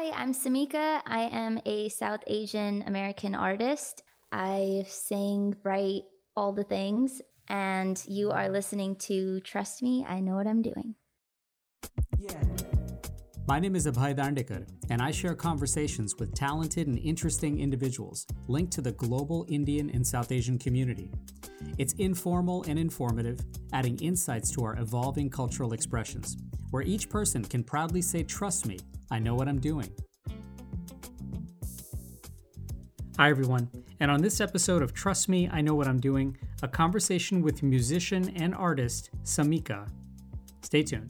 Hi, I'm Samika. I am a South Asian American artist. I sing, write, all the things, and you are listening to Trust Me, I Know What I'm Doing. My name is Abhay Dandekar, and I share conversations with talented and interesting individuals linked to the global Indian and South Asian community. It's informal and informative, adding insights to our evolving cultural expressions, where each person can proudly say, "Trust me, I know what I'm doing." Hi, everyone, and on this episode of Trust Me, I Know What I'm Doing, a conversation with musician and artist Samika. Stay tuned.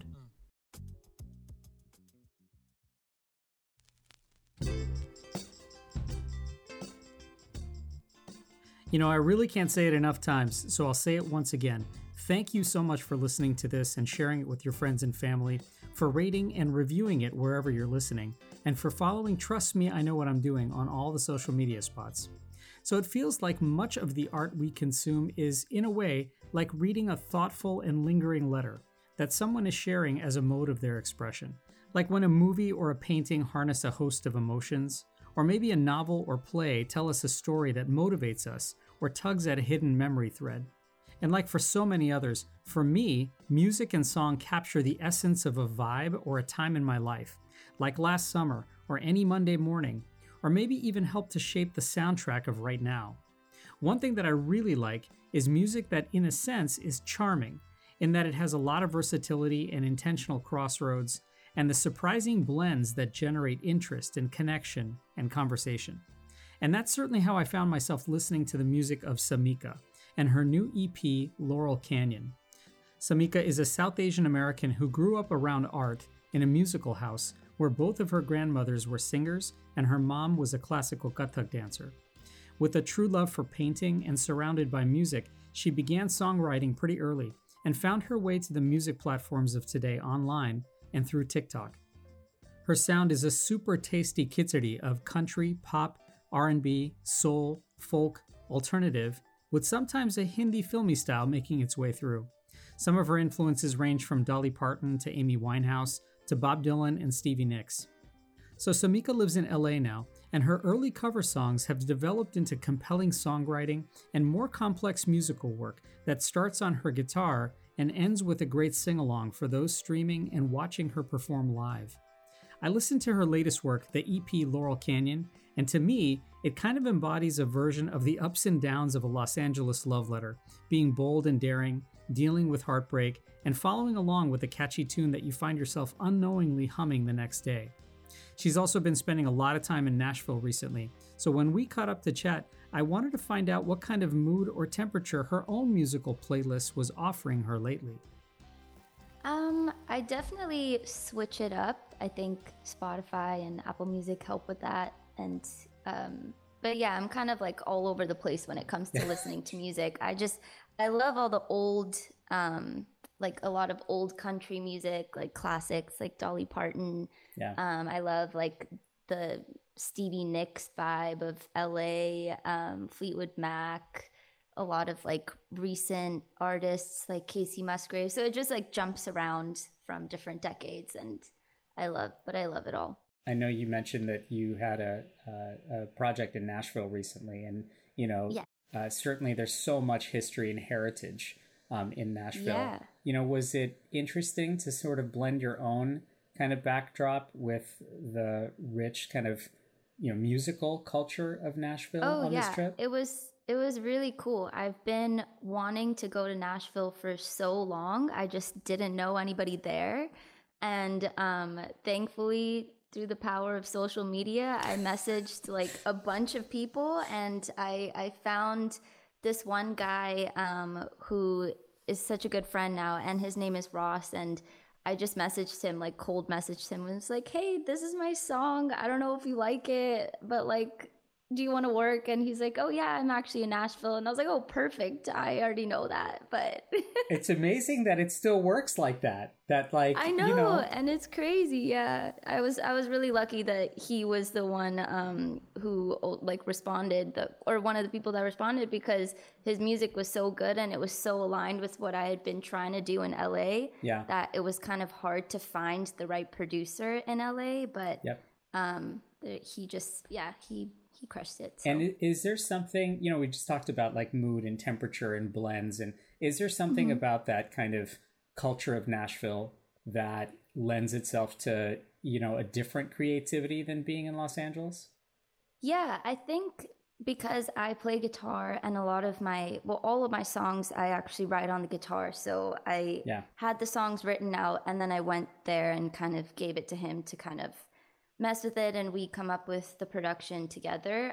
You know, I really can't say it enough times, so I'll say it once again. Thank you so much for listening to this and sharing it with your friends and family, for rating and reviewing it wherever you're listening, and for following Trust Me, I Know What I'm Doing on all the social media spots. So it feels like much of the art we consume is, in a way, like reading a thoughtful and lingering letter that someone is sharing as a mode of their expression. Like when a movie or a painting harness a host of emotions, or maybe a novel or play tell us a story that motivates us or tugs at a hidden memory thread. And like for so many others, for me, music and song capture the essence of a vibe or a time in my life, like last summer or any Monday morning, or maybe even help to shape the soundtrack of right now. One thing that I really like is music that, in a sense, is charming, in that it has a lot of versatility and intentional crossroads, and the surprising blends that generate interest and connection and conversation. And that's certainly how I found myself listening to the music of Samika and her new EP, Laurel Canyon. Samika is a South Asian American who grew up around art in a musical house where both of her grandmothers were singers and her mom was a classical Kathak dancer. With a true love for painting and surrounded by music, she began songwriting pretty early and found her way to the music platforms of today online and through TikTok. Her sound is a super tasty khichdi of country, pop, R&B, soul, folk, alternative, with sometimes a Hindi filmy style making its way through. Some of her influences range from Dolly Parton to Amy Winehouse to Bob Dylan and Stevie Nicks. So Samika lives in LA now, and her early cover songs have developed into compelling songwriting and more complex musical work that starts on her guitar and ends with a great sing-along for those streaming and watching her perform live. I listened to her latest work, the EP Laurel Canyon, and to me, it kind of embodies a version of the ups and downs of a Los Angeles love letter, being bold and daring, dealing with heartbreak, and following along with a catchy tune that you find yourself unknowingly humming the next day. She's also been spending a lot of time in Nashville recently, so when we caught up to chat, I wanted to find out what kind of mood or temperature her own musical playlist was offering her lately. I definitely switch it up. I think Spotify and Apple Music help with that. And but yeah, I'm kind of like all over the place when it comes to listening to music. I love all the old like a lot of old country music, like classics like Dolly Parton. Yeah. I love like the Stevie Nicks vibe of LA, Fleetwood Mac, a lot of like recent artists like Casey Musgrave. So it just like jumps around from different decades, and I love it all. I know you mentioned that you had a project in Nashville recently, and you know, certainly there's so much history and heritage in Nashville. Yeah. You know, was it interesting to sort of blend your own kind of backdrop with the rich kind of, you know, musical culture of Nashville on this trip? It was really cool. I've been wanting to go to Nashville for so long. I just didn't know anybody there. And thankfully, through the power of social media, I messaged like a bunch of people, and I found this one guy who is such a good friend now, and his name is Ross, and I just messaged him, like cold messaged him, and it's like, hey, this is my song. I don't know if you like it, but like, do you want to work? And he's like, oh yeah, I'm actually in Nashville. And I was like, oh, perfect. I already know that. But it's amazing that it still works like that. That like, I know, you know, and it's crazy. Yeah, I was really lucky that he was the one who like responded, or one of the people that responded, because his music was so good and it was so aligned with what I had been trying to do in LA. Yeah. That it was kind of hard to find the right producer in LA, but yep. He just, yeah, he crushed it. So. And is there something, we just talked about like mood and temperature and blends, and is there something about that kind of culture of Nashville that lends itself to, a different creativity than being in Los Angeles? Yeah, I think because I play guitar and a lot of all of my songs I actually write on the guitar. So I had the songs written out and then I went there and kind of gave it to him to kind of mess with it and we come up with the production together.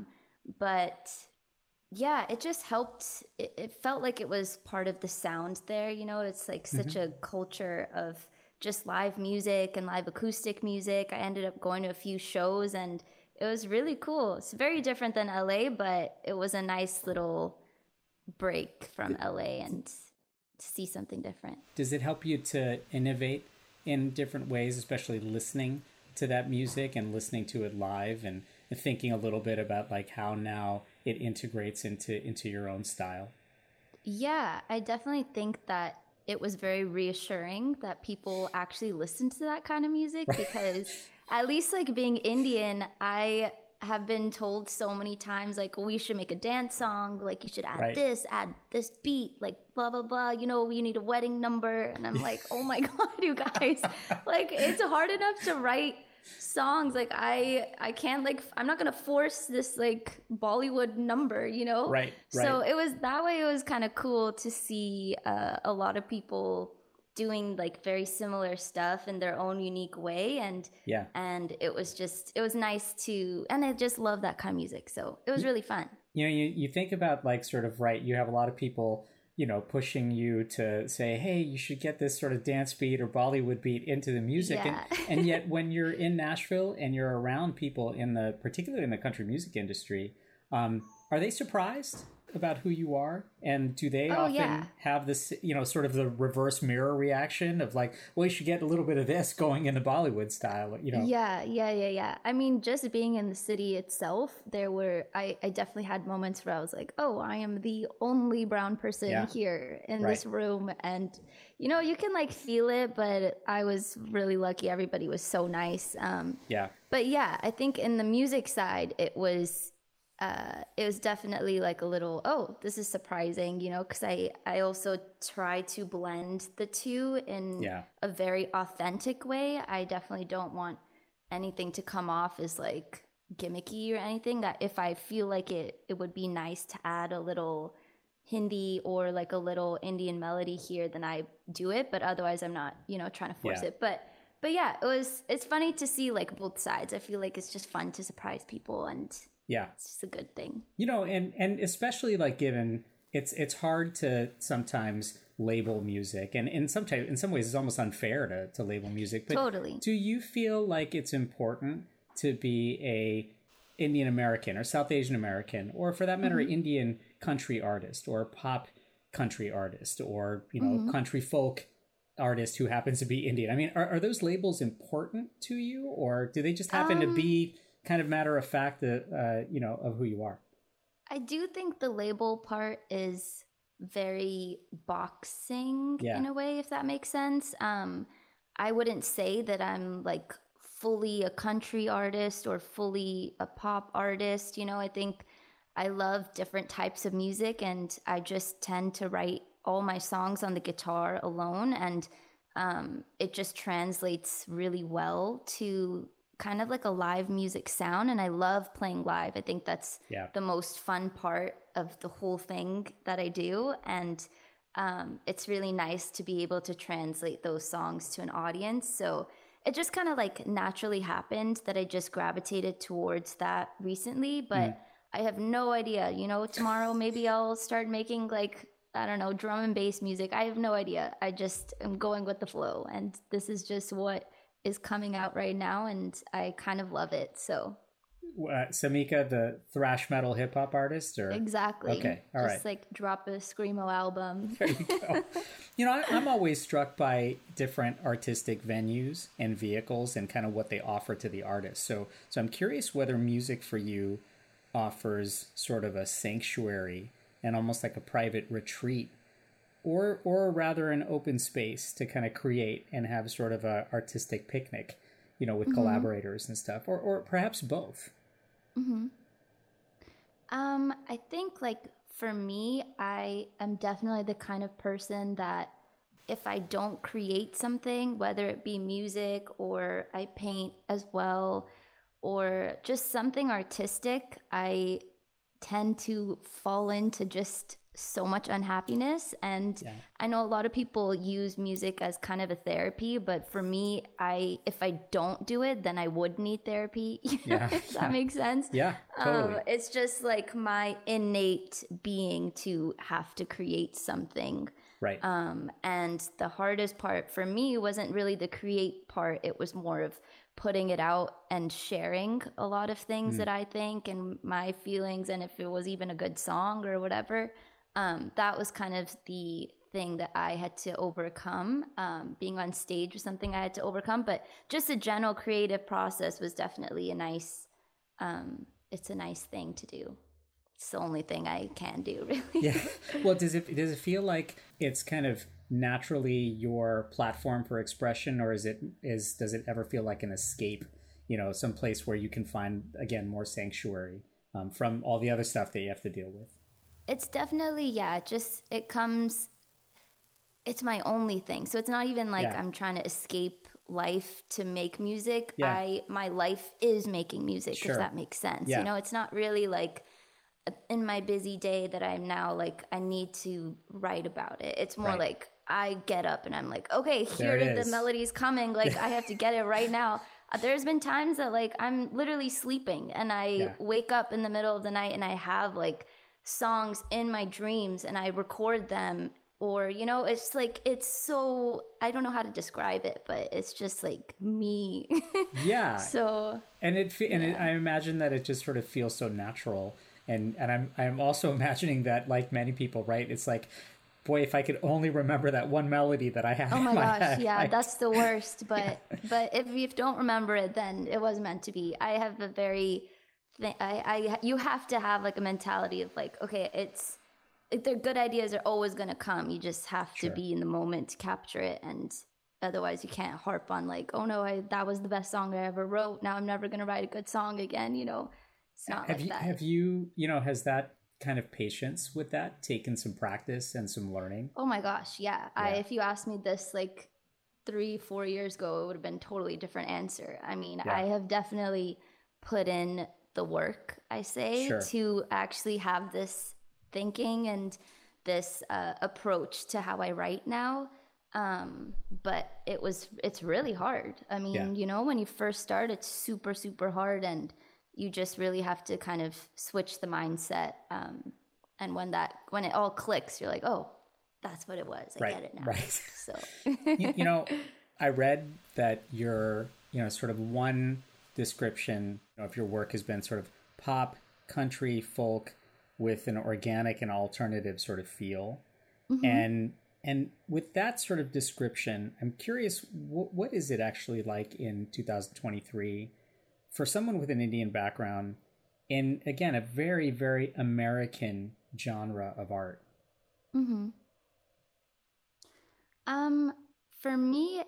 But yeah, it just helped. It felt like it was part of the sound there. It's like such a culture of just live music and live acoustic music. I ended up going to a few shows and it was really cool. It's very different than LA, but it was a nice little break from LA and to see something different. Does it help you to innovate in different ways, especially listening to that music and listening to it live and thinking a little bit about like how now it integrates into your own style? Yeah, I definitely think that it was very reassuring that people actually listen to that kind of music because at least like being Indian, I have been told so many times like we should make a dance song, like you should add this beat, like blah blah blah, you need a wedding number. And I'm like, oh my God, you guys, like it's hard enough to write songs. Like I can't, like I'm not gonna force this like Bollywood number, Right. So it was that way. It was kind of cool to see a lot of people doing like very similar stuff in their own unique way, and it was nice to, and I just love that kind of music, so it was really fun. You think about like sort of, right, you have a lot of people pushing you to say, hey, you should get this sort of dance beat or Bollywood beat into the music. And yet when you're in Nashville and you're around people particularly in the country music industry, are they surprised about who you are? And do they often have this, sort of the reverse mirror reaction of like, well, you should get a little bit of this going in the Bollywood style, Yeah. I mean, just being in the city itself, I definitely had moments where I was like, oh, I am the only brown person here in this room. And, you can like feel it, but I was really lucky. Everybody was so nice. But yeah, I think in the music side, it was definitely like a little, oh, this is surprising, because I also try to blend the two in a very authentic way. I definitely don't want anything to come off as like gimmicky or anything. That if I feel like it would be nice to add a little Hindi or like a little Indian melody here, then I do it. But otherwise I'm not, trying to force it. But yeah, it's funny to see like both sides. I feel like it's just fun to surprise people, and it's just a good thing. And especially like given it's hard to sometimes label music, and in some ways it's almost unfair to label music. But totally. Do you feel like it's important to be a Indian American or South Asian American, or for that matter, Indian country artist or pop country artist, or country folk artist who happens to be Indian? I mean, are those labels important to you, or do they just happen to be kind of matter of fact of who you are? I do think the label part is very boxing in a way, if that makes sense. I wouldn't say that I'm like fully a country artist or fully a pop artist. I think I love different types of music, and I just tend to write all my songs on the guitar alone, and it just translates really well to kind of like a live music sound. And I love playing live. I think that's the most fun part of the whole thing that I do. And it's really nice to be able to translate those songs to an audience. So it just kind of like naturally happened that I just gravitated towards that recently. But I have no idea, tomorrow maybe I'll start making like, I don't know, drum and bass music. I have no idea. I just am going with the flow. And this is just what is coming out right now, and I kind of love it. So Samika, the thrash metal hip hop artist, or exactly. Okay, all right. Just like drop a screamo album. There you go. I'm always struck by different artistic venues and vehicles and kind of what they offer to the artist. So I'm curious whether music for you offers sort of a sanctuary and almost like a private retreat, or rather an open space to kind of create and have sort of a artistic picnic. with collaborators and stuff, or perhaps both? I think like for me, I am definitely the kind of person that if I don't create something, whether it be music or I paint as well, or just something artistic, I tend to fall into just so much unhappiness. And Yeah. I know a lot of people use music as kind of a therapy, but for me, if I don't do it, then I would need therapy. Yeah. If that makes sense. Yeah, totally. It's just like my innate being to have to create something. Right. And the hardest part for me wasn't really the create part. It was more of putting it out and sharing a lot of things that I think and my feelings, and if it was even a good song or whatever. That was kind of the thing that I had to overcome. Being on stage was something I had to overcome, but just a general creative process was definitely it's a nice thing to do. It's the only thing I can do, really. Yeah. Well, does it feel like it's kind of naturally your platform for expression, or does it ever feel like an escape? Some place where you can find again more sanctuary from all the other stuff that you have to deal with. It's definitely, yeah, it's my only thing. So it's not even like I'm trying to escape life to make music. Yeah. My life is making music, Sure. if that makes sense. Yeah. It's not really like in my busy day that I'm now like, I need to write about it. It's more Right. like I get up and I'm like, okay, There here it the is. melody's coming. Like I have to get it right now. There's been times that like I'm literally sleeping and I wake up in the middle of the night and I have like songs in my dreams and I record them, or it's like it's so, I don't know how to describe it, but it's just like me. Yeah. So And I imagine that it just sort of feels so natural, and I'm also imagining that, like many people, right? It's like, boy, if I could only remember that one melody that I have. oh my in my gosh, head, yeah, right? that's the worst. But if you don't remember it, then it was meant to be. I have a very you have to have like a mentality of like, okay, it's like their good ideas are always going to come. You just have to Sure. be in the moment to capture it, and otherwise you can't harp on like, oh no, that was the best song I ever wrote. Now I'm never going to write a good song again. It's not like that. Have you, has that kind of patience with that taken some practice and some learning? Oh my gosh, yeah. Yeah. If you asked me this like 3-4 years ago, it would have been totally different answer. I mean, Yeah. I have definitely put in the work, I say, Sure. to actually have this thinking and this approach to how I write now. But it's really hard. I mean, when you first start, it's super, super hard, and you just really have to kind of switch the mindset. And when it all clicks, you're like, oh, that's what it was. I get it now. Right. So I read that your, sort of one description of your work has been sort of pop, country, folk with an organic and alternative sort of feel. And with that sort of description, I'm curious, what is it actually like in 2023 for someone with an Indian background in, again, a very, very American genre of art? For me,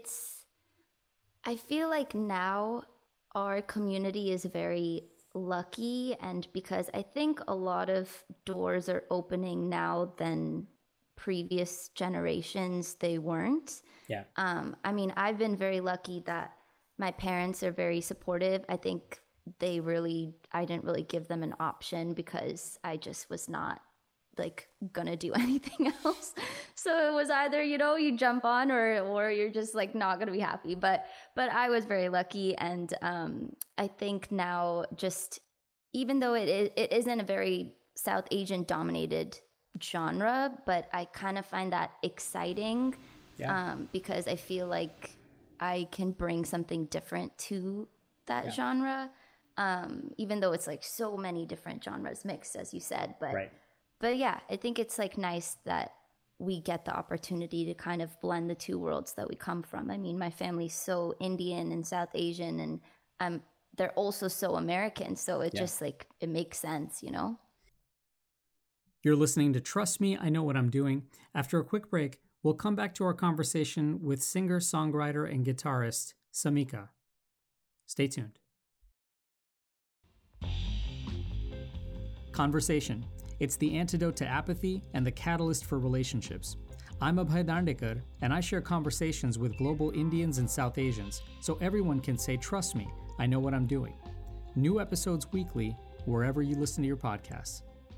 I feel like now our community is very lucky, and because I think a lot of doors are opening now than previous generations, they weren't. Yeah. I mean, I've been very lucky that my parents are very supportive. I think I didn't really give them an option because I just was not like gonna do anything else. So it was either, you jump on or you're just like not gonna be happy. But I was very lucky, and I think now, just even though it isn't a very South Asian dominated genre, but I kind of find that exciting. Yeah. Because I feel like I can bring something different to that genre, even though it's like so many different genres mixed, as you said. But yeah, I think it's like nice that we get the opportunity to kind of blend the two worlds that we come from. I mean, my family's so Indian and South Asian, and they're also so American. So it just like, it makes sense, You're listening to Trust Me, I Know What I'm Doing. After a quick break, we'll come back to our conversation with singer, songwriter, and guitarist Samika. Stay tuned. Conversation. It's the antidote to apathy and the catalyst for relationships. I'm Abhay Dandekar, and I share conversations with global Indians and South Asians so everyone can say, "Trust me, I know what I'm doing." New episodes weekly, wherever you listen to your podcasts.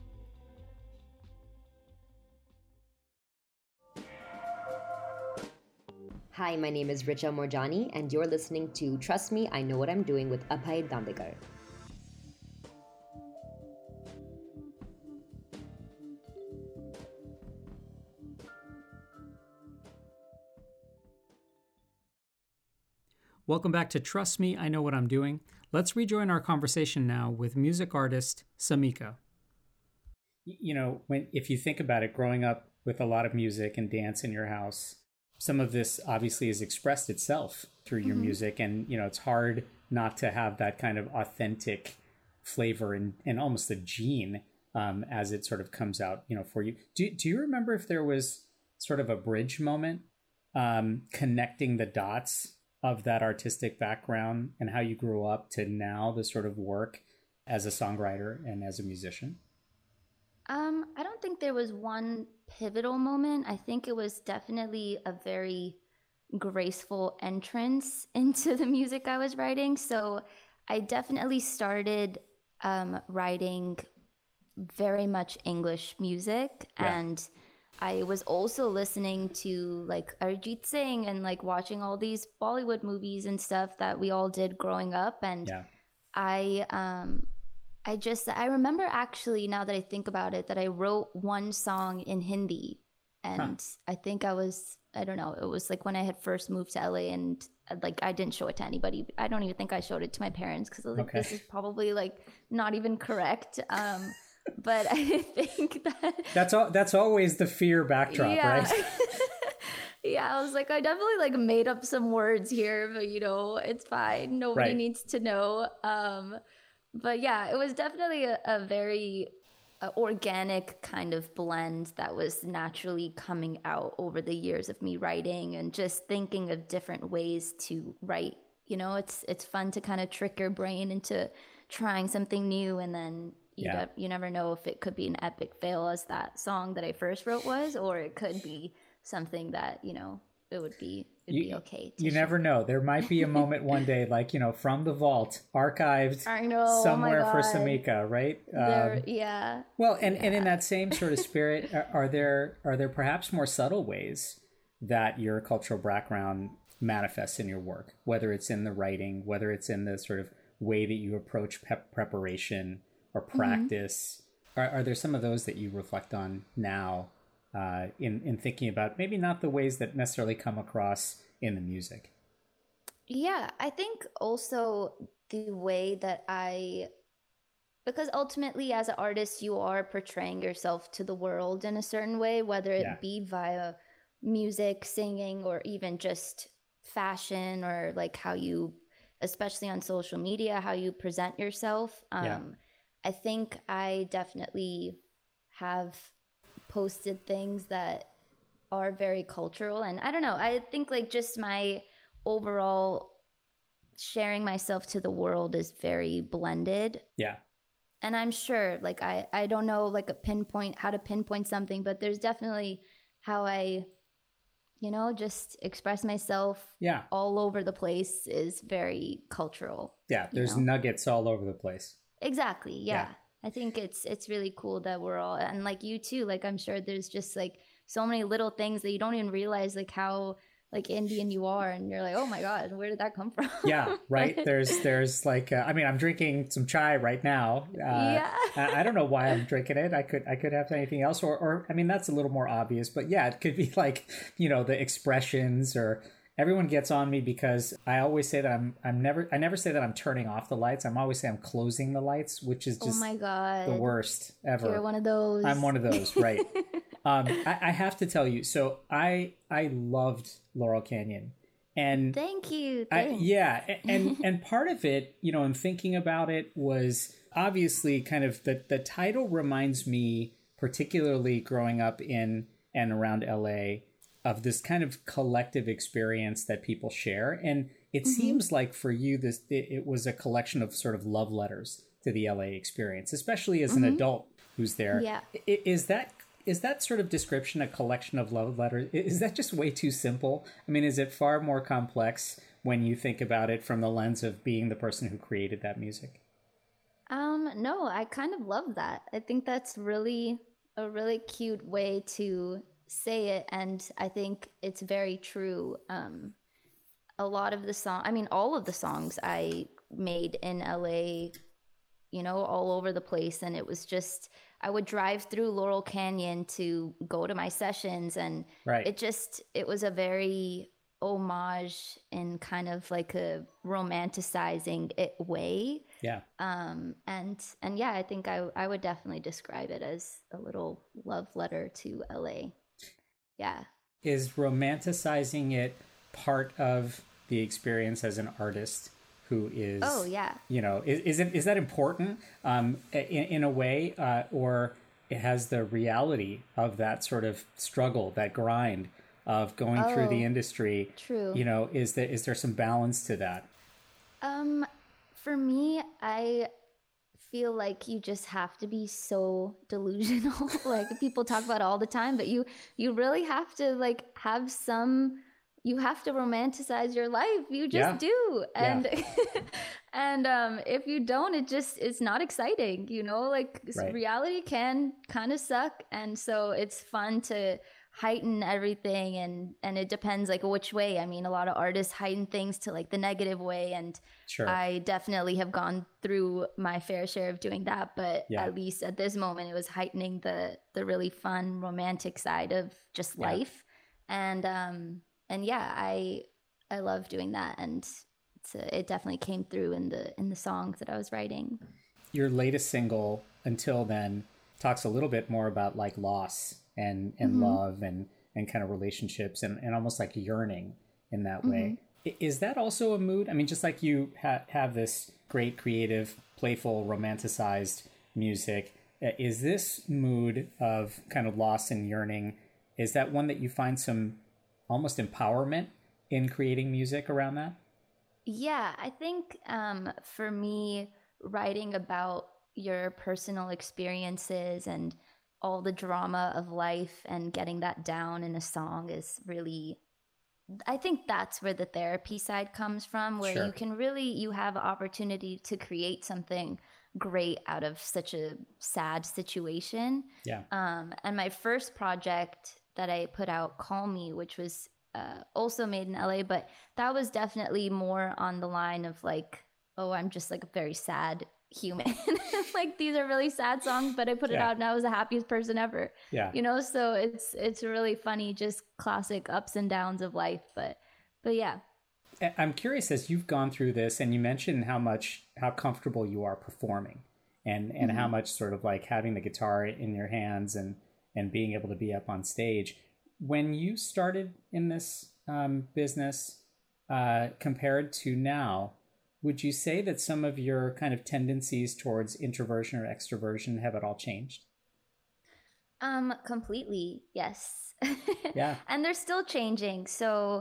Hi, my name is Richa Morjani, and you're listening to Trust Me, I Know What I'm Doing with Abhay Dandekar. Welcome back to Trust Me, I Know What I'm Doing. Let's rejoin our conversation now with music artist Samika. You know, if you think about it, growing up with a lot of music and dance in your house, some of this obviously has expressed itself through your music, and you know it's hard not to have that kind of authentic flavor and almost a gene as it sort of comes out, you know, for you. Do you remember if there was sort of a bridge moment connecting the dots of that artistic background and how you grew up to now the sort of work as a songwriter and as a musician? I don't think there was one pivotal moment. I think it was definitely a very graceful entrance into the music I was writing. So I definitely started writing very much English music. Yeah. And I was also listening to like Arijit Singh and like watching all these Bollywood movies and stuff that we all did growing up. And yeah. I remember actually, now that I think about it, that I wrote one song in Hindi, and I think I don't know, it was like when I had first moved to LA, and like I didn't show it to anybody. I don't even think I showed it to my parents because I was like, this is probably like not even correct. But I think that's always the fear backdrop, yeah. Right? Yeah, I was like, I definitely like made up some words here, but you know, it's fine. Nobody needs to know. But yeah, it was definitely a very organic kind of blend that was naturally coming out over the years of me writing and just thinking of different ways to write. You know, it's fun to kind of trick your brain into trying something new, and then you never know if it could be an epic fail as that song that I first wrote was, or it could be something that, you know, it'd be okay. You never know. There might be a moment one day, like, you know, from the vault, archived somewhere for Samika, right? Yeah. Well, and in that same sort of spirit, are there perhaps more subtle ways that your cultural background manifests in your work, whether it's in the writing, whether it's in the sort of way that you approach preparation or practice? Are there some of those that you reflect on now? In thinking about maybe not the ways that necessarily come across in the music? Yeah, I think also the way that because ultimately as an artist, you are portraying yourself to the world in a certain way, whether it be via music, singing, or even just fashion, or like how you, especially on social media, how you present yourself. I think I definitely have posted things that are very cultural, and I don't know, I think like just my overall sharing myself to the world is very blended. Yeah. And I'm sure like I don't know like how to pinpoint something, but there's definitely how I, you know, just express myself all over the place is very cultural. Yeah, there's nuggets all over the place. Exactly. Yeah. I think it's really cool that we're all, and like you too, like I'm sure there's just like so many little things that you don't even realize like how like Indian you are, and you're like, oh my God, where did that come from? Yeah, right. There's like I mean, I'm drinking some chai right now. I don't know why I'm drinking it. I could have anything else, or I mean, that's a little more obvious, but yeah, it could be like, you know, the expressions, or everyone gets on me because I always say that I never say that I'm turning off the lights. I'm always say I'm closing the lights, which is just oh my God, the worst ever. You're one of those. I'm one of those, right? I have to tell you, so I loved Laurel Canyon, and thank you. And part of it, you know, in thinking about it, was obviously kind of the title reminds me, particularly growing up in and around LA, of this kind of collective experience that people share. And it seems like for you, it was a collection of sort of love letters to the LA experience, especially as an adult who's there. Yeah. Is that sort of description a collection of love letters? Is that just way too simple? I mean, is it far more complex when you think about it from the lens of being the person who created that music? No, I kind of love that. I think that's really a really cute way to say it, and I think it's very true. A lot of the all of the songs I made in LA, all over the place, and it was just I would drive through Laurel Canyon to go to my sessions, and Right. it was a very homage in kind of like a romanticizing it way. Yeah. And yeah, I think I would definitely describe it as a little love letter to LA. Yeah. Is romanticizing it part of the experience as an artist who is, Oh yeah. is that important in a way, or it has the reality of that sort of struggle, that grind of going through the industry? True. Is there some balance to that? For me, I feel like you just have to be so delusional. Like people talk about it all the time, but you really have to like have some. You have to romanticize your life. You just do. And and if you don't, it's not exciting, like Right. reality can kind of suck. And so it's fun to heighten everything, and it depends like which way. I mean, a lot of artists heighten things to like the negative way, and Sure. I definitely have gone through my fair share of doing that, but Yeah. at least at this moment it was heightening the really fun romantic side of just life. And yeah, I love doing that, and it definitely came through in the songs that I was writing. Your latest single, Until Then, talks a little bit more about like loss and love and kind of relationships and almost like yearning in that way. Is that also a mood? I mean, just like you have this great creative, playful, romanticized music, is this mood of kind of loss and yearning, is that one that you find some almost empowerment in creating music around that? Yeah, I think for me, writing about your personal experiences and all the drama of life and getting that down in a song is really, I think that's where the therapy side comes from, where Sure. you can really, you have opportunity to create something great out of such a sad situation. Yeah. And my first project that I put out, Call Me, which was also made in LA, but that was definitely more on the line of like, oh, I'm just like a very sad human. Like these are really sad songs, but I put it out and I was the happiest person ever. Yeah. So it's really funny, just classic ups and downs of life. But yeah. I'm curious, as you've gone through this, and you mentioned how comfortable you are performing, and how much sort of like having the guitar in your hands and being able to be up on stage. When you started in this business, compared to now, would you say that some of your kind of tendencies towards introversion or extroversion have at all changed? Completely, yes. Yeah. And they're still changing. So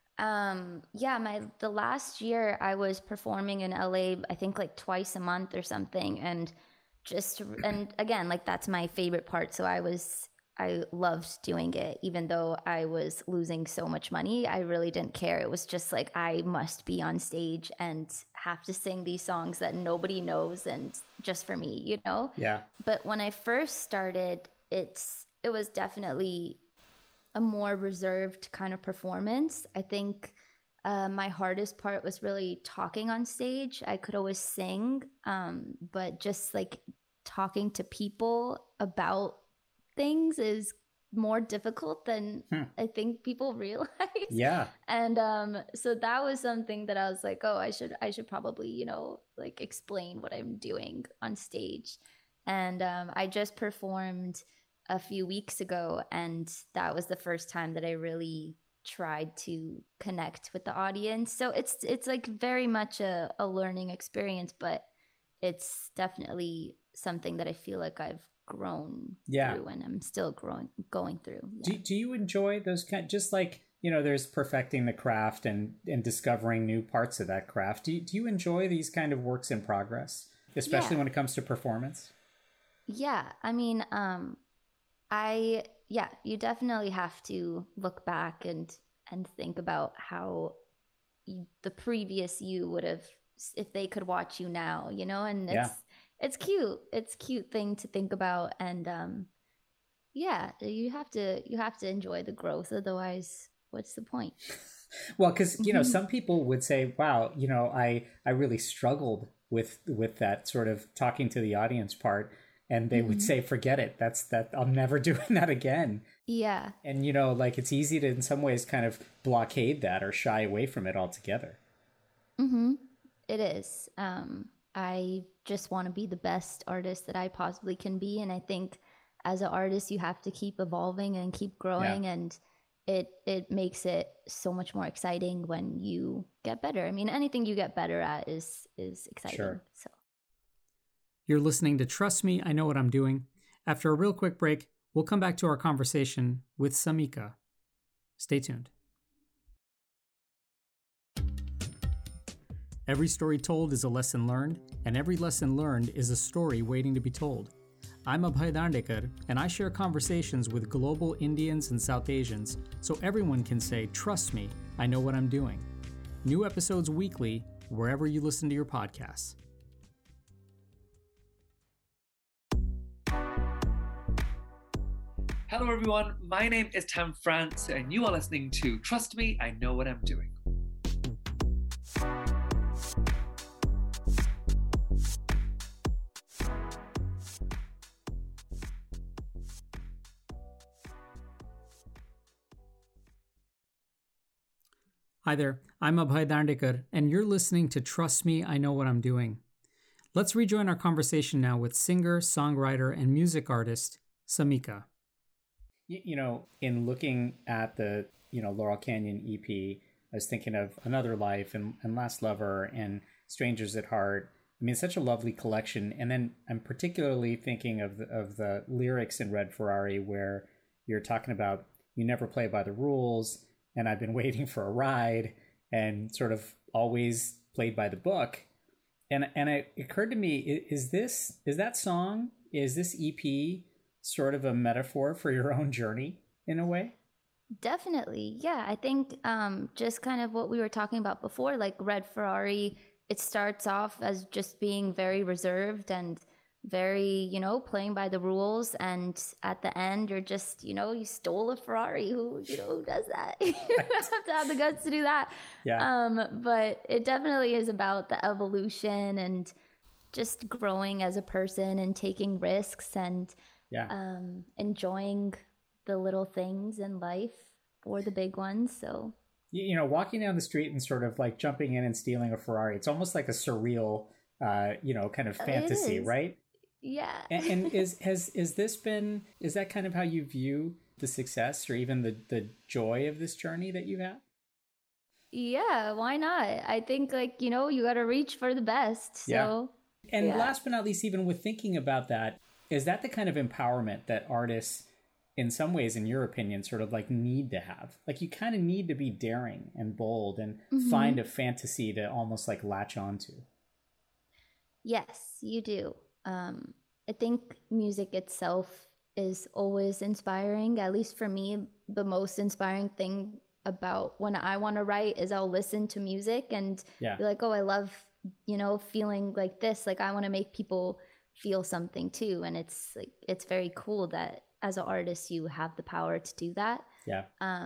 the last year I was performing in LA, I think like twice a month or something, and again, like that's my favorite part. So I loved doing it, even though I was losing so much money. I really didn't care. It was just like, I must be on stage and have to sing these songs that nobody knows, and just for me, Yeah. But when I first started, it was definitely a more reserved kind of performance. I think my hardest part was really talking on stage. I could always sing, but just like talking to people about things is more difficult than I think people realize. Yeah. And so that was something that I was like, oh, I should probably, like explain what I'm doing on stage. And I just performed a few weeks ago, and that was the first time that I really tried to connect with the audience. So it's like very much a learning experience, but it's definitely something that I feel like I've grown through, and I'm still going through. Do you enjoy those kind, just like, there's perfecting the craft and discovering new parts of that craft. Do you enjoy these kind of works in progress, especially when it comes to performance? Yeah. I mean, you definitely have to look back and think about how the previous you would have, if they could watch you now, and it's cute. It's a cute thing to think about. And you have to enjoy the growth. Otherwise, what's the point? Well, because, some people would say, wow, I really struggled with that sort of talking to the audience part. And they would say, forget it. That I'm never doing that again. Yeah. And, it's easy to, in some ways, kind of blockade that or shy away from it altogether. Mm-hmm. It is. I just want to be the best artist that I possibly can be. And I think as an artist, you have to keep evolving and keep growing. Yeah. And it makes it so much more exciting when you get better. I mean, anything you get better at is exciting. Sure. So. You're listening to Trust Me, I Know What I'm Doing. After a real quick break, we'll come back to our conversation with Samika. Stay tuned. Every story told is a lesson learned, and every lesson learned is a story waiting to be told. I'm Abhay Dandekar, and I share conversations with global Indians and South Asians so everyone can say, trust me, I know what I'm doing. New episodes weekly, wherever you listen to your podcasts. Hello everyone, my name is Tam France and you are listening to Trust Me, I Know What I'm Doing. Hi there, I'm Abhay Dandekar and you're listening to Trust Me, I Know What I'm Doing. Let's rejoin our conversation now with singer, songwriter, and music artist, Samika. In looking at the, Laurel Canyon EP, I was thinking of Another Life and Last Lover and Strangers at Heart. I mean, it's such a lovely collection. And then I'm particularly thinking of the lyrics in Red Ferrari where you're talking about you never play by the rules and I've been waiting for a ride and sort of always played by the book. And it occurred to me, is this EP sort of a metaphor for your own journey in a way? Definitely. Yeah. I think just kind of what we were talking about before, like Red Ferrari, it starts off as just being very reserved and very, playing by the rules. And at the end, you're just, you stole a Ferrari. Who does that? You have to have the guts to do that. Yeah. But it definitely is about the evolution and just growing as a person and taking risks and enjoying the little things in life or the big ones. So, walking down the street and sort of like jumping in and stealing a Ferrari, it's almost like a surreal, kind of fantasy, right? Yeah. And is that kind of how you view the success or even the joy of this journey that you have? Yeah, why not? I think you got to reach for the best. So, and last but not least, even with thinking about that, is that the kind of empowerment that artists, in some ways, in your opinion, sort of like need to have? Like you kind of need to be daring and bold and find a fantasy to almost like latch onto. Yes, you do. I think music itself is always inspiring. At least for me, the most inspiring thing about when I want to write is I'll listen to music and be like, oh, I love, feeling like this. Like I want to make people feel something too. And it's very cool that as an artist, you have the power to do that. Yeah.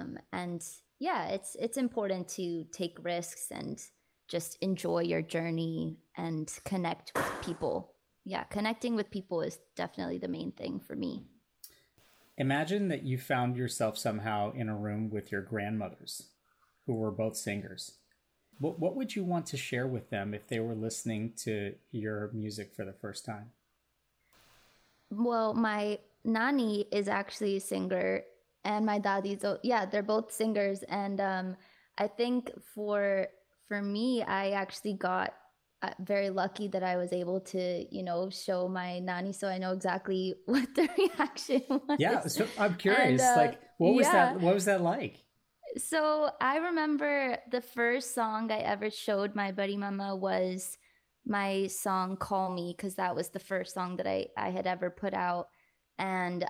It's important to take risks and just enjoy your journey and connect with people. Yeah, connecting with people is definitely the main thing for me. Imagine that you found yourself somehow in a room with your grandmothers, who were both singers. What would you want to share with them if they were listening to your music for the first time? Well, my nani is actually a singer, and my dadi, so they're both singers. And I think for me, I actually got very lucky that I was able to, show my nani, so I know exactly what the reaction was. Yeah, so I'm curious, and, what was that like? So I remember the first song I ever showed my buddy mama was my song Call Me, because that was the first song that I had ever put out. And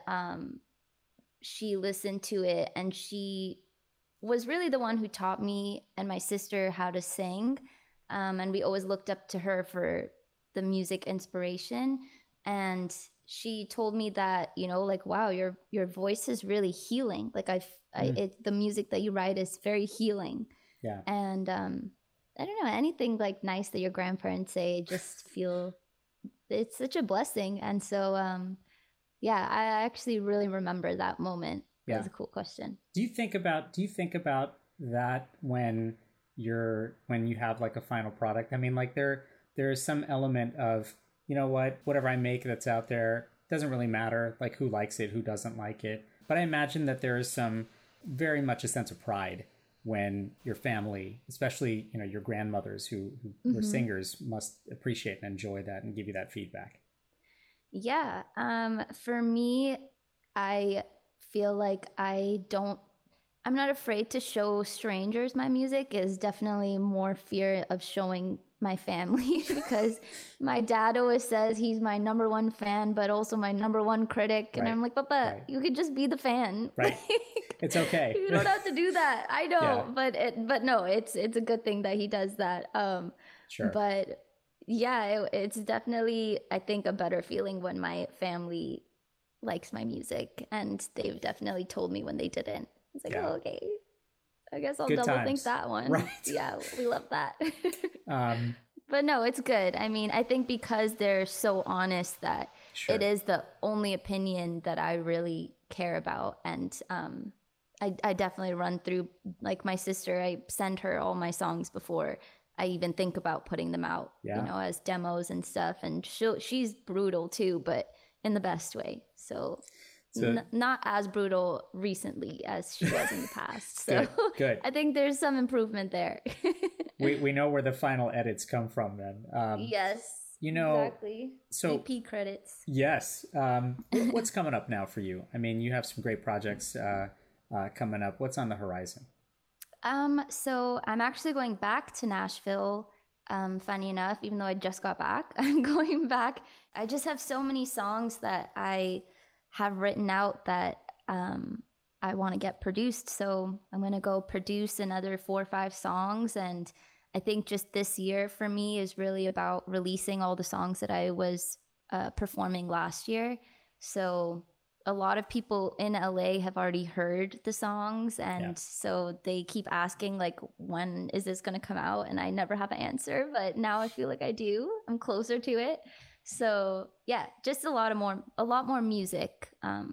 she listened to it, and she was really the one who taught me and my sister how to sing. And we always looked up to her for the music inspiration. And she told me that, like, wow, your voice is really healing. Like the music that you write is very healing. Yeah. And I don't know, anything like nice that your grandparents say, just feel it's such a blessing. And so yeah, I actually really remember that moment. Yeah. That's a cool question. Do you think about that when you have like a final product? I mean, like there's some element of, you know what, whatever I make that's out there doesn't really matter, like who likes it, who doesn't like it. But I imagine that there is some very much a sense of pride when your family, especially, your grandmothers who were singers, must appreciate and enjoy that and give you that feedback. Yeah. For me, I feel like I'm not afraid to show strangers my music. Is definitely more fear of showing my family because my dad always says he's my number one fan, but also my number one critic. And I'm like, Papa, you could just be the fan. Right. It's okay. You don't have to do that. I know, Yeah. but no, it's a good thing that he does that. Sure. But yeah, it's definitely, I think, a better feeling when my family likes my music, and they've definitely told me when they didn't. It's like, oh, okay, I guess I'll Good double times. think that one. Right. Yeah, we love that. But no, it's good. I mean, I think because they're so honest that it is the only opinion that I really care about. And I definitely run through, like my sister, I send her all my songs before I even think about putting them out, as demos and stuff. And she's brutal too, but in the best way. So not as brutal recently as she was in the past. So good. I think there's some improvement there. we know where the final edits come from then. Yes. Exactly. So EP credits. Yes. What's coming up now for you? I mean, you have some great projects coming up. What's on the horizon? So I'm actually going back to Nashville. Funny enough, even though I just got back, I'm going back. I just have so many songs that I have written out that I want to get produced. So I'm going to go produce another 4 or 5 songs. And I think just this year for me is really about releasing all the songs that I was performing last year. So a lot of people in LA have already heard the songs. And so they keep asking, like, when is this going to come out? And I never have an answer, but now I feel like I do. I'm closer to it. So yeah, just a lot more music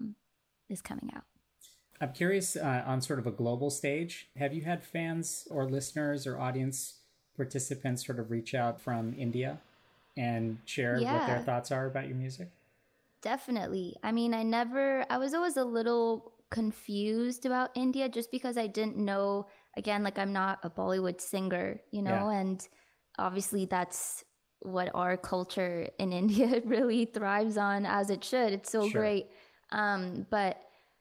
is coming out. I'm curious, on sort of a global stage, have you had fans or listeners or audience participants sort of reach out from India and share what their thoughts are about your music? Definitely. I mean, I was always a little confused about India just because I didn't know, again, like I'm not a Bollywood singer, and obviously that's what our culture in India really thrives on, as it should. It's so great. But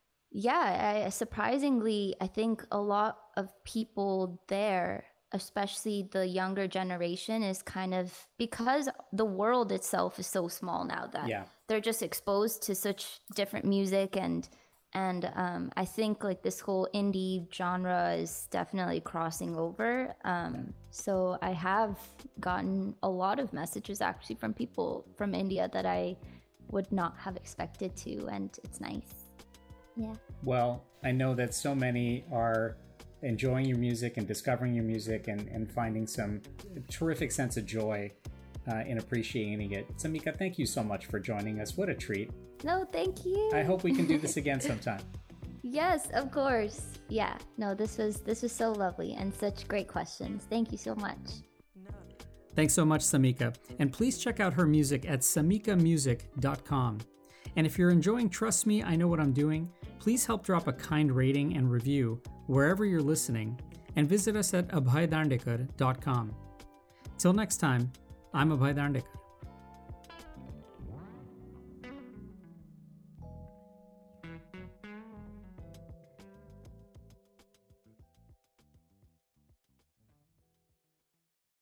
yeah, surprisingly, I think a lot of people there, especially the younger generation, is kind of, because the world itself is so small now that they're just exposed to such different music, and I think like this whole indie genre is definitely crossing over. So I have gotten a lot of messages actually from people from India that I would not have expected to, and it's nice. Yeah. Well, I know that so many are enjoying your music and discovering your music and finding some terrific sense of joy in appreciating it. Samika, thank you so much for joining us. What a treat. No, thank you. I hope we can do this again sometime. Yes, of course. Yeah. No, this was so lovely and such great questions. Thank you so much. Thanks so much, Samika. And please check out her music at samikamusic.com. And if you're enjoying Trust Me, I Know What I'm Doing, please help drop a kind rating and review wherever you're listening, and visit us at abhaydarndekar.com. Till next time, I'm Abhay Darndekar.